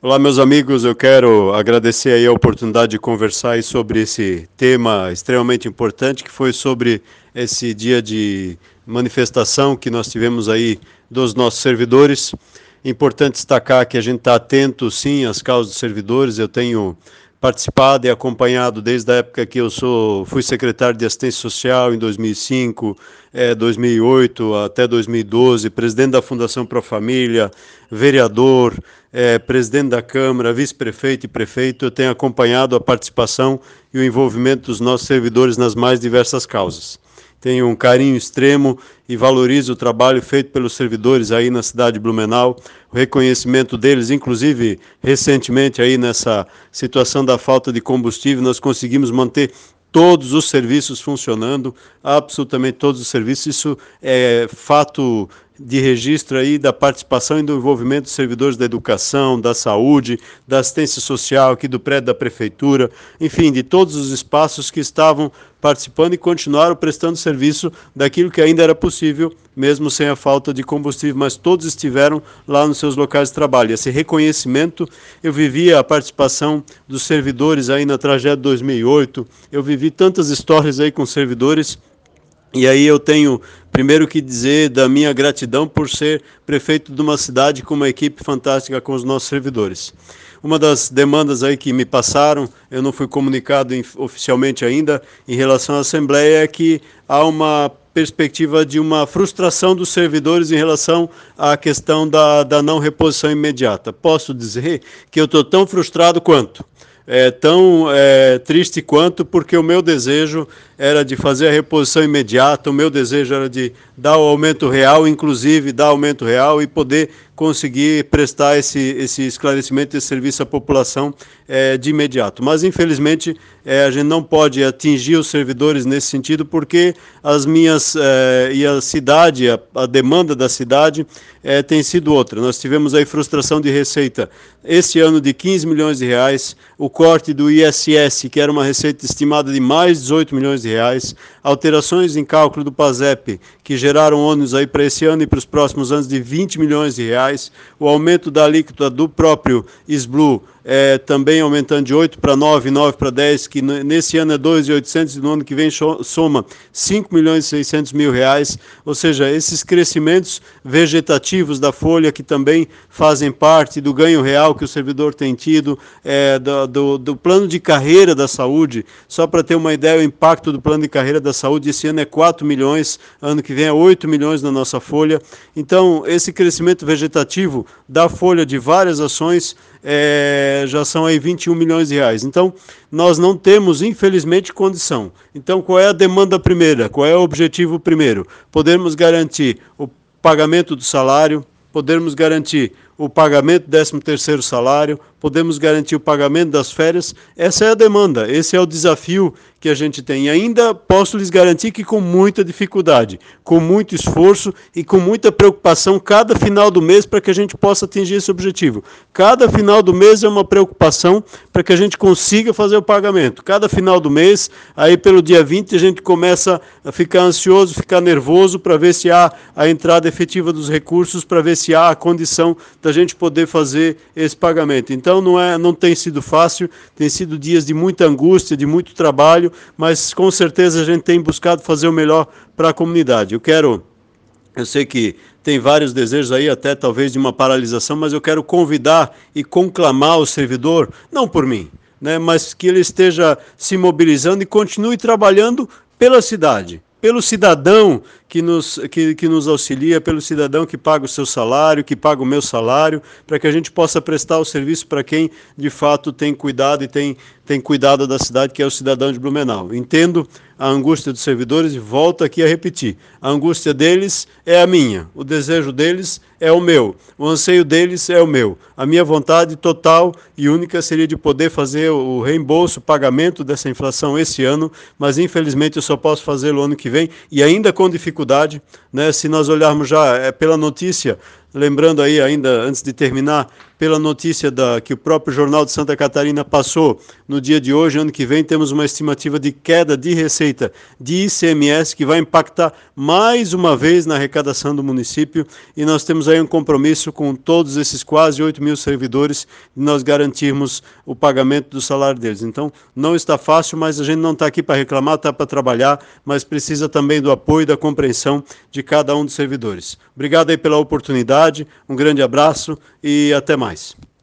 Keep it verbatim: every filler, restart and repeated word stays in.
Olá, meus amigos, eu quero agradecer aí a oportunidade de conversar aí sobre esse tema extremamente importante, que foi sobre esse dia de manifestação que nós tivemos aí dos nossos servidores. Importante destacar que a gente está atento, sim, às causas dos servidores. Eu tenho participado e acompanhado desde a época que eu sou, fui secretário de Assistência Social em dois mil e cinco, é, dois mil e oito até dois mil e doze, presidente da Fundação Pro Família, vereador, é, presidente da Câmara, vice-prefeito e prefeito. Eu tenho acompanhado a participação e o envolvimento dos nossos servidores nas mais diversas causas. Tenho um carinho extremo e valorizo o trabalho feito pelos servidores aí na cidade de Blumenau, o reconhecimento deles, inclusive recentemente aí nessa situação da falta de combustível, nós conseguimos manter todos os serviços funcionando, absolutamente todos os serviços. Isso é fato de registro aí da participação e do envolvimento dos servidores da educação, da saúde, da assistência social, aqui do prédio da prefeitura, enfim, de todos os espaços que estavam participando e continuaram prestando serviço daquilo que ainda era possível, mesmo sem a falta de combustível, mas todos estiveram lá nos seus locais de trabalho. Esse reconhecimento, eu vivi a participação dos servidores aí na tragédia de dois mil e oito, eu vivi tantas histórias aí com servidores. E aí eu tenho, primeiro, que dizer da minha gratidão por ser prefeito de uma cidade com uma equipe fantástica com os nossos servidores. Uma das demandas aí que me passaram, eu não fui comunicado oficialmente ainda, em relação à Assembleia, é que há uma perspectiva de uma frustração dos servidores em relação à questão da, da não reposição imediata. Posso dizer que eu estou tão frustrado quanto. É tão é, triste quanto, porque o meu desejo era de fazer a reposição imediata, o meu desejo era de dar o aumento real, inclusive dar aumento real e poder conseguir prestar esse, esse esclarecimento, esse serviço à população é, de imediato. Mas, infelizmente, é, a gente não pode atingir os servidores nesse sentido, porque as minhas, é, e a cidade, a, a demanda da cidade é, tem sido outra. Nós tivemos aí frustração de receita esse ano de quinze milhões de reais, o corte do I S S, que era uma receita estimada de mais de dezoito milhões de reais, alterações em cálculo do PASEP, que geraram ônus aí para esse ano e para os próximos anos de vinte milhões de reais, o aumento da alíquota do próprio SBLU, é, também aumentando de oito para nove, nove para dez, que nesse ano é dois mil e oitocentos e no ano que vem soma cinco milhões e seiscentos mil reais, ou seja, esses crescimentos vegetativos da folha que também fazem parte do ganho real que o servidor tem tido, é, do, do, do plano de carreira da saúde. Só para ter uma ideia, o impacto do plano de carreira da saúde esse ano é quatro milhões, ano que vem é oito milhões na nossa folha. Então, esse crescimento vegetativo da folha de várias ações é, já são aí vinte e um milhões de reais. Então, nós não temos, infelizmente, condição. Então, qual é a demanda primeira? Qual é o objetivo primeiro? Podermos garantir o pagamento do salário, podermos garantir o pagamento do décimo terceiro salário, podemos garantir o pagamento das férias. Essa é a demanda, esse é o desafio que a gente tem. E ainda posso lhes garantir que com muita dificuldade, com muito esforço e com muita preocupação cada final do mês para que a gente possa atingir esse objetivo. Cada final do mês é uma preocupação para que a gente consiga fazer o pagamento. Cada final do mês, aí pelo dia vinte, a gente começa a ficar ansioso, ficar nervoso para ver se há a entrada efetiva dos recursos, para ver se há a condição da gente poder fazer esse pagamento. Então não, é, não tem sido fácil, tem sido dias de muita angústia, de muito trabalho, mas com certeza a gente tem buscado fazer o melhor para a comunidade. Eu quero, eu sei que tem vários desejos aí, até talvez de uma paralisação, mas eu quero convidar e conclamar o servidor, não por mim, né, mas que ele esteja se mobilizando e continue trabalhando pela cidade, pelo cidadão que nos, que, que nos auxilia, pelo cidadão que paga o seu salário, que paga o meu salário, para que a gente possa prestar o serviço para quem, de fato, tem cuidado e tem, tem cuidado da cidade, que é o cidadão de Blumenau. Entendo a angústia dos servidores e volto aqui a repetir. A angústia deles é a minha, o desejo deles é o meu, o anseio deles é o meu. A minha vontade total e única seria de poder fazer o reembolso, o pagamento dessa inflação esse ano, mas infelizmente eu só posso fazê-lo ano que vem, e ainda com dificuldade, né? Se nós olharmos já é, pela notícia lembrando aí ainda, antes de terminar, pela notícia da, que o próprio Jornal de Santa Catarina passou no dia de hoje, ano que vem, temos uma estimativa de queda de receita de I C M S que vai impactar mais uma vez na arrecadação do município, e nós temos aí um compromisso com todos esses quase oito mil servidores de nós garantirmos o pagamento do salário deles. Então, não está fácil, mas a gente não está aqui para reclamar, está para trabalhar, mas precisa também do apoio e da compreensão de cada um dos servidores. Obrigado aí pela oportunidade, um grande abraço e até mais.